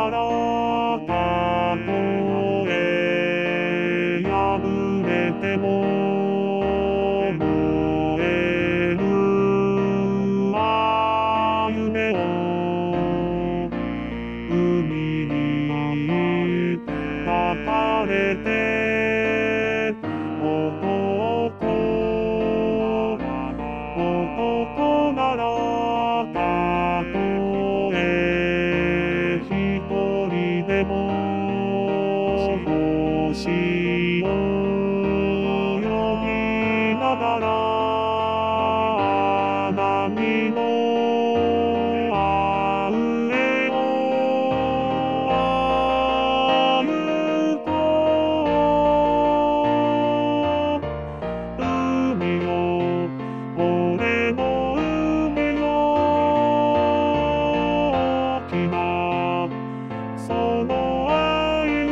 らたとえ破れても燃えるは夢を海に抱かれて男ならたとえ一人でも星を呼びながら波のあうれを歩こう海よ俺の海よ大きなその愛よ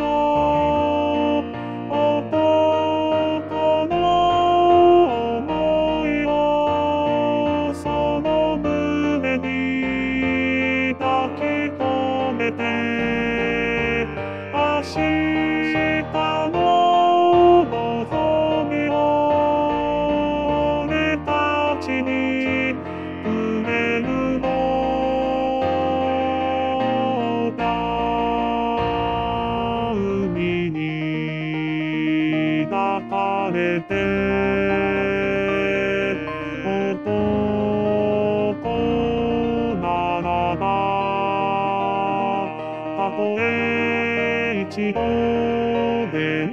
男の想いをその胸に抱き留めて明日の望みを俺たちにくれるのだ海に抱かれて男ならばたとえ一度でも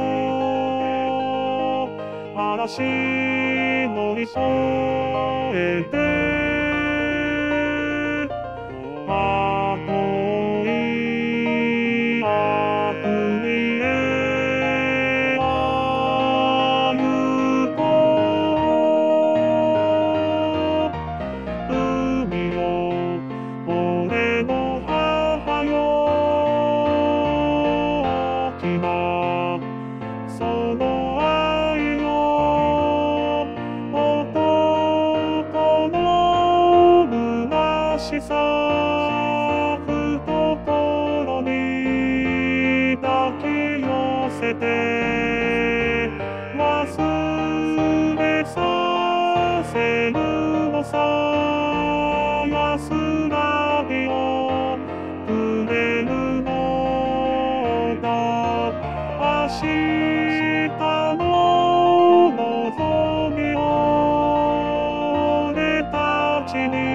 嵐乗り越えて遠いあくびへ歩こう海よ俺の母よ大きなその愛よ男の虚しさ懐に抱き寄せて忘れさせるのさ安らぎをくれるのだ明日の望みを俺たちに